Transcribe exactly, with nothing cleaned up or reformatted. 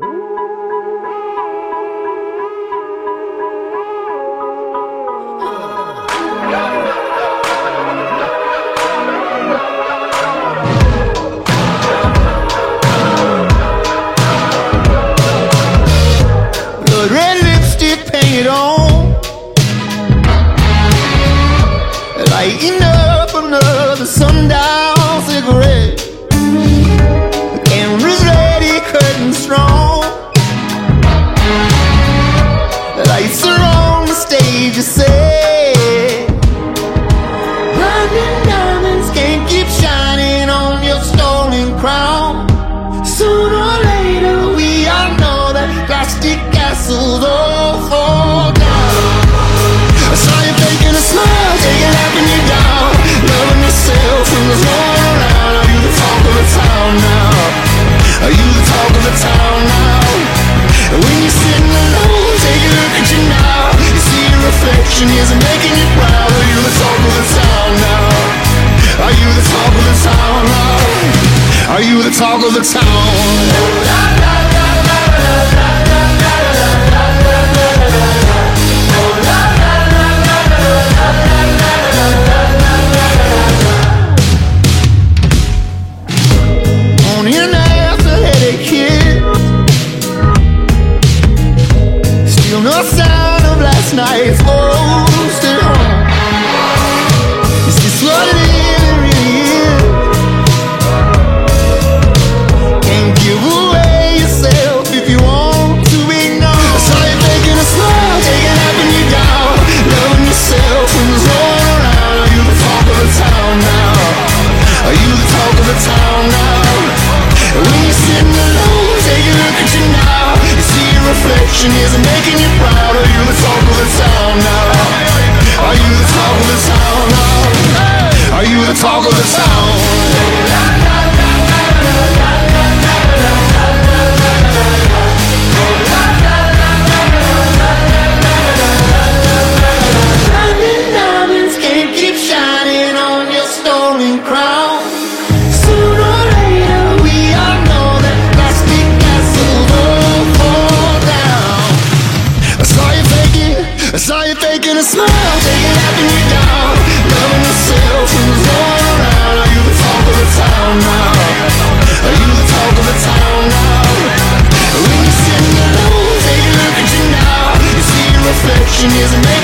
Blood red lipstick painted on, lighting up another sundown cigarette. The camera's ready, curtain strong, the lights are on, the stage is set. Blinding diamonds can't keep shining on your stolen crown. Sooner or later we all know that plastic castles all fall down. I saw you faking a smile, taking happy you down, loving yourself when there's no one around. Are you the talk of the town now? Are you the talk of the town now? And when you're sitting alone, take a look at you now. You see your reflection isn't making you proud. Are you the talk of the town now? Are you the talk of the town now? Are you the talk of the town? No sound of last night's roasted home. Is this what it is, really is? Can't give away yourself if you want to be known. I saw you faking a smile, taking happy you down, loving yourself when there's no one around. Are you the talk of the town now? Are you the talk of the town now? And when you're sitting alone, take a look at you now. You see your reflection isn't making you proud. Are you the talk of the town now? Are you the talk of the town now? Are you the talk of the town? Diamond diamonds can't keep shining on your stolen crown. Sooner or later we all know that plastic castles all fall down. I saw you faking, I saw you faking a smile, taking happy you down, loving yourself when there's no one around. Are you the talk of the town now? Are you the talk of the town now? When you're sitting alone, take a look at you now. You see your reflection isn't making